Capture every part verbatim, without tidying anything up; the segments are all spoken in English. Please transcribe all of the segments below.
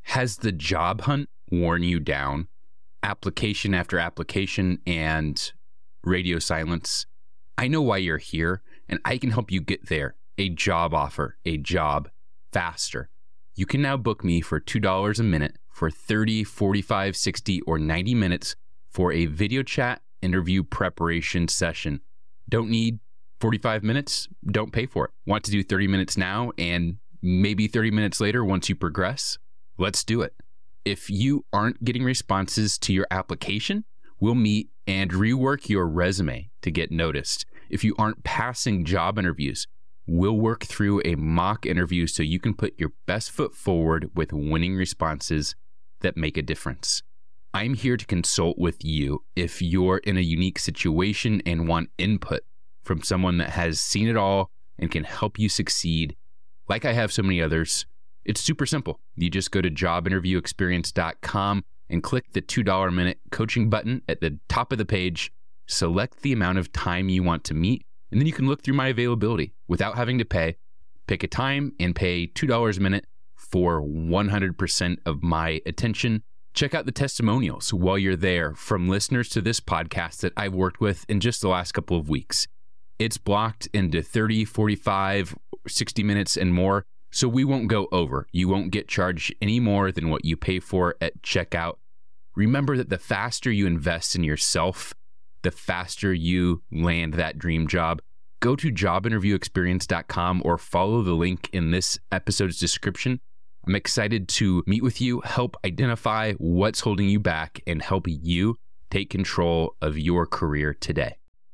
Has the job hunt worn you down? Application after application and radio silence? I know why you're here, and I can help you get there. A job offer, a job faster. You can now book me for two dollars a minute for thirty, forty-five, sixty, or ninety minutes for a video chat interview preparation session. Don't need forty-five minutes? Don't pay for it. Want to do thirty minutes now and maybe thirty minutes later once you progress? Let's do it. If you aren't getting responses to your application, we'll meet and rework your resume to get noticed. If you aren't passing job interviews, we'll work through a mock interview so you can put your best foot forward with winning responses that make a difference. I'm here to consult with you if you're in a unique situation and want input from someone that has seen it all and can help you succeed. Like I have so many others, it's super simple. You just go to job interview experience dot com and click the two dollars a minute coaching button at the top of the page. Select the amount of time you want to meet, and then you can look through my availability without having to pay. Pick a time and pay two dollars a minute for one hundred percent of my attention. Check out the testimonials while you're there from listeners to this podcast that I've worked with in just the last couple of weeks. It's blocked into thirty, forty-five, sixty minutes and more, so we won't go over. You won't get charged any more than what you pay for at checkout. Remember that the faster you invest in yourself, the faster you land that dream job. Go to job interview experience dot com or follow the link in this episode's description. I'm excited to meet with you, help identify what's holding you back, and help you take control of your career today.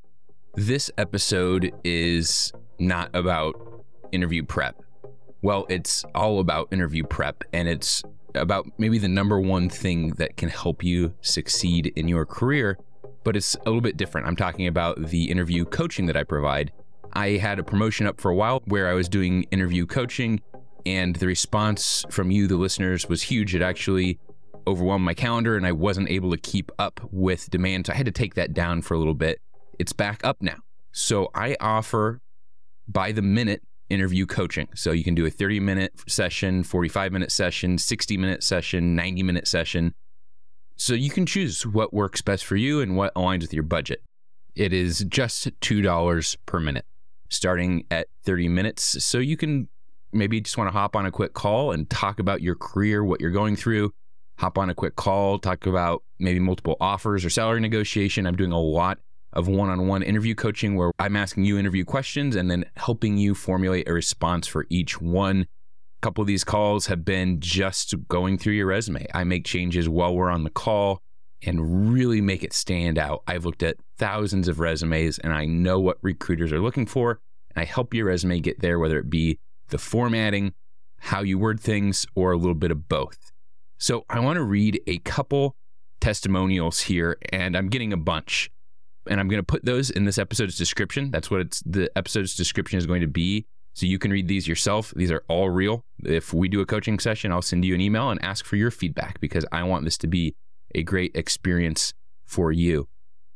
This episode is not about interview prep. Well, it's all about interview prep, and it's about maybe the number one thing that can help you succeed in your career, but it's a little bit different. I'm talking about the interview coaching that I provide. I had a promotion up for a while where I was doing interview coaching, and the response from you, the listeners, was huge. It actually overwhelmed my calendar, and I wasn't able to keep up with demand, so I had to take that down for a little bit. It's back up now. So I offer by the minute interview coaching. So you can do a thirty minute session, forty-five minute session, sixty minute session, ninety minute session. So you can choose what works best for you and what aligns with your budget. It is just two dollars per minute, starting at thirty minutes. So you can maybe just want to hop on a quick call and talk about your career, what you're going through. Hop on a quick call, talk about maybe multiple offers or salary negotiation. I'm doing a lot of one-on-one interview coaching where I'm asking you interview questions and then helping you formulate a response for each one. A couple of these calls have been just going through your resume. I make changes while we're on the call and really make it stand out. I've looked at thousands of resumes and I know what recruiters are looking for, and I help your resume get there, whether it be the formatting, how you word things, or a little bit of both. So I want to read a couple testimonials here, and I'm getting a bunch. And I'm going to put those in this episode's description. That's what it's, the episode's description is going to be. So you can read these yourself. These are all real. If we do a coaching session, I'll send you an email and ask for your feedback because I want this to be a great experience for you.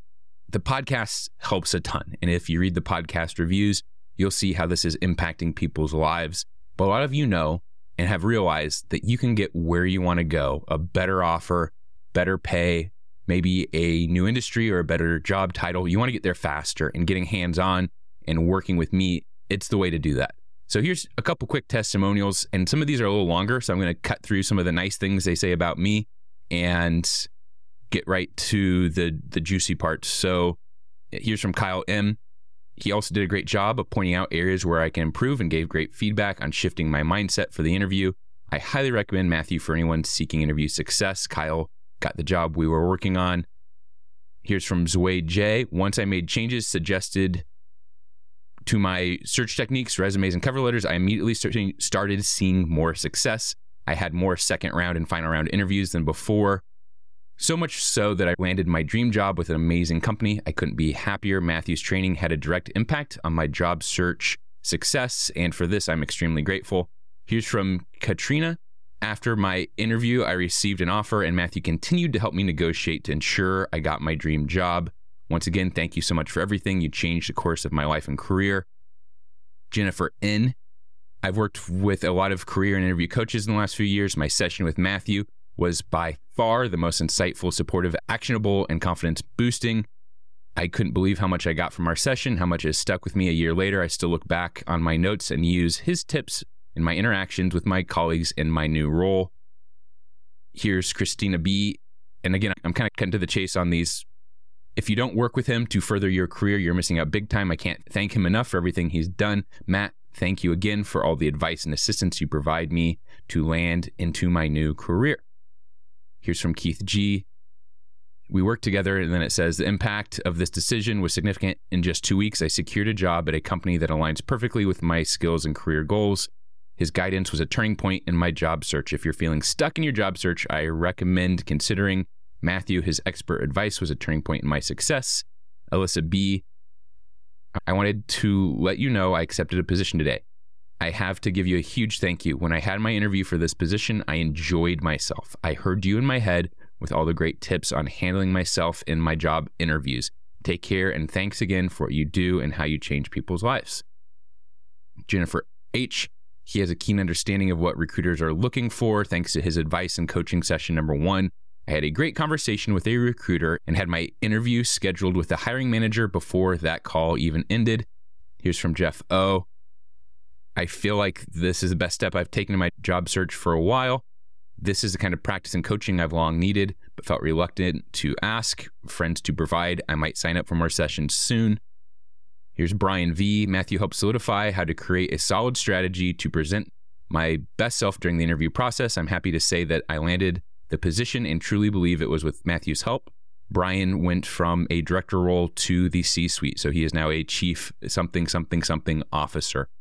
The podcast helps a ton. And if you read the podcast reviews, you'll see how this is impacting people's lives. But a lot of you know and have realized that you can get where you want to go, a better offer, better pay, maybe a new industry or a better job title. You want to get there faster, and getting hands-on and working with me, it's the way to do that. So here's a couple quick testimonials, and some of these are a little longer, so I'm going to cut through some of the nice things they say about me and get right to the, the juicy parts. So here's from Kyle M. He also did a great job of pointing out areas where I can improve and gave great feedback on shifting my mindset for the interview. I highly recommend Matthew for anyone seeking interview success. Kyle got the job we were working on. Here's from Zway J. Once I made changes suggested to my search techniques, resumes, and cover letters, I immediately started seeing more success. I had more second round and final round interviews than before. So much so that I landed my dream job with an amazing company. I couldn't be happier. Matthew's training had a direct impact on my job search success, and for this, I'm extremely grateful. Here's from Katrina. After my interview, I received an offer, and Matthew continued to help me negotiate to ensure I got my dream job. Once again, thank you so much for everything. You changed the course of my life and career. Jennifer N. I've worked with a lot of career and interview coaches in the last few years. My session with Matthew was by far the most insightful, supportive, actionable, and confidence boosting. I couldn't believe how much I got from our session, how much has stuck with me a year later. I still look back on my notes and use his tips in my interactions with my colleagues in my new role. Here's Christina B. And again, I'm kind of cutting to the chase on these. If you don't work with him to further your career, you're missing out big time. I can't thank him enough for everything he's done. Matt, thank you again for all the advice and assistance you provide me to land into my new career. Here's from Keith G. We worked together, and then it says, the impact of this decision was significant. In just two weeks, I secured a job at a company that aligns perfectly with my skills and career goals. His guidance was a turning point in my job search. If you're feeling stuck in your job search, I recommend considering Matthew. His expert advice was a turning point in my success. Alyssa B. I wanted to let you know I accepted a position today. I have to give you a huge thank you. When I had my interview for this position, I enjoyed myself. I heard you in my head with all the great tips on handling myself in my job interviews. Take care, and thanks again for what you do and how you change people's lives. Jennifer H. He has a keen understanding of what recruiters are looking for. Thanks to his advice in coaching session number one, I had a great conversation with a recruiter and had my interview scheduled with the hiring manager before that call even ended. Here's from Jeff O. I feel like this is the best step I've taken in my job search for a while. This is the kind of practice and coaching I've long needed, but felt reluctant to ask friends to provide. I might sign up for more sessions soon. Here's Brian V. Matthew helped solidify how to create a solid strategy to present my best self during the interview process. I'm happy to say that I landed the position and truly believe it was with Matthew's help. Brian went from a director role to the C-suite, so he is now a chief something, something, something officer.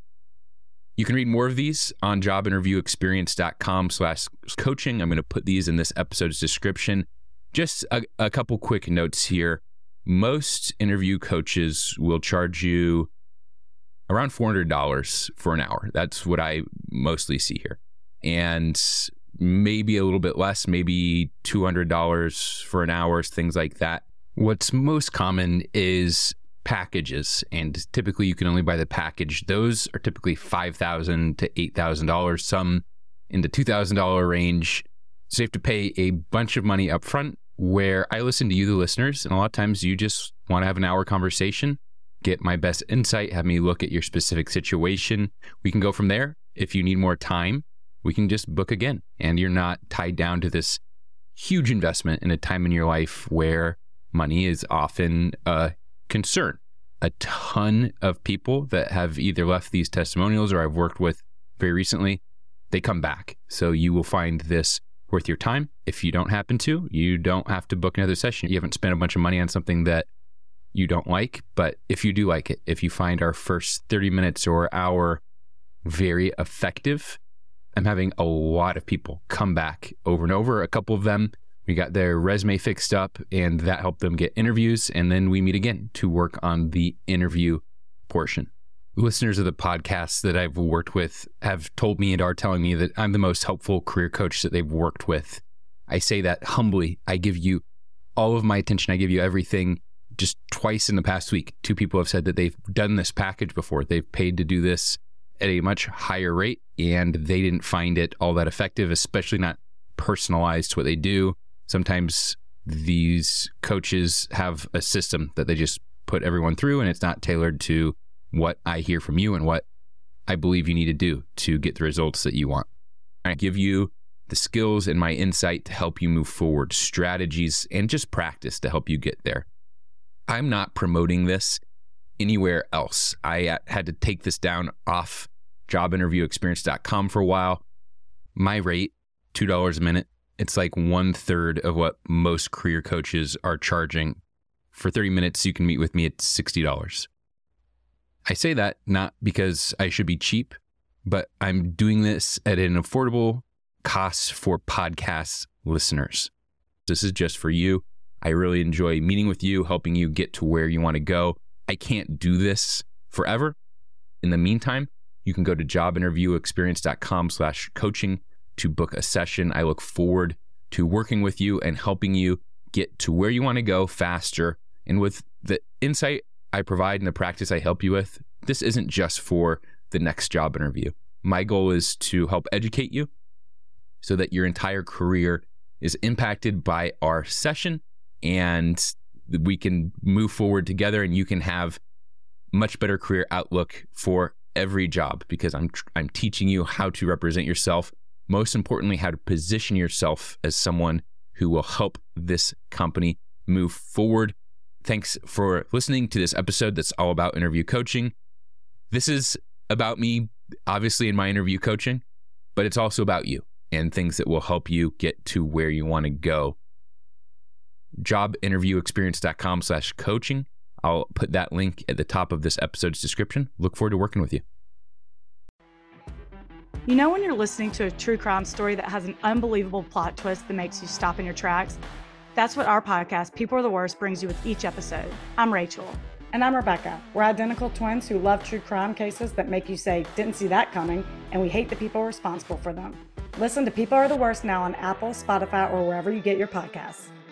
You can read more of these on jobinterviewexperience.com slash coaching. I'm going to put these in this episode's description. Just a, a couple quick notes here. Most interview coaches will charge you around four hundred dollars for an hour. That's what I mostly see here. And maybe a little bit less, maybe two hundred dollars for an hour, things like that. What's most common is packages, and typically you can only buy the package. Those are typically five thousand dollars to eight thousand dollars, some in the two thousand dollars range. So you have to pay a bunch of money up front, where I listen to you, the listeners, and a lot of times you just want to have an hour conversation, get my best insight, have me look at your specific situation. We can go from there. If you need more time, we can just book again, and you're not tied down to this huge investment in a time in your life where money is often a concern. A ton of people that have either left these testimonials or I've worked with very recently, they come back. So you will find this worth your time. If you don't happen to, you don't have to book another session. You haven't spent a bunch of money on something that you don't like. But if you do like it, if you find our first thirty minutes or hour very effective, I'm having a lot of people come back over and over. A couple of them, we got their resume fixed up and that helped them get interviews. And then we meet again to work on the interview portion. Listeners of the podcasts that I've worked with have told me and are telling me that I'm the most helpful career coach that they've worked with. I say that humbly. I give you all of my attention. I give you everything. Just twice in the past week, two people have said that they've done this package before. They've paid to do this at a much higher rate and they didn't find it all that effective, especially not personalized to what they do. Sometimes these coaches have a system that they just put everyone through and it's not tailored to what I hear from you and what I believe you need to do to get the results that you want. I give you the skills and my insight to help you move forward, strategies, and just practice to help you get there. I'm not promoting this anywhere else. I had to take this down off job interview experience dot com for a while. My rate, two dollars a minute. It's like one third of what most career coaches are charging. For thirty minutes, you can meet with me at sixty dollars. I say that not because I should be cheap, but I'm doing this at an affordable cost for podcast listeners. This is just for you. I really enjoy meeting with you, helping you get to where you want to go. I can't do this forever. In the meantime, you can go to job interview experience dot com slash coaching to book a session. I look forward to working with you and helping you get to where you want to go faster. And with the insight I provide and the practice I help you with, this isn't just for the next job interview. My goal is to help educate you so that your entire career is impacted by our session and we can move forward together and you can have much better career outlook for every job, because I'm I'm teaching you how to represent yourself. Most importantly, how to position yourself as someone who will help this company move forward. Thanks for listening to this episode that's all about interview coaching. This is about me, obviously, in my interview coaching, but it's also about you and things that will help you get to where you want to go. jobinterviewexperience.com slash coaching. I'll put that link at the top of this episode's description. Look forward to working with you. You know when you're listening to a true crime story that has an unbelievable plot twist that makes you stop in your tracks? That's what our podcast, People Are the Worst, brings you with each episode. I'm Rachel. And I'm Rebecca. We're identical twins who love true crime cases that make you say, didn't see that coming, and we hate the people responsible for them. Listen to People Are the Worst now on Apple, Spotify, or wherever you get your podcasts.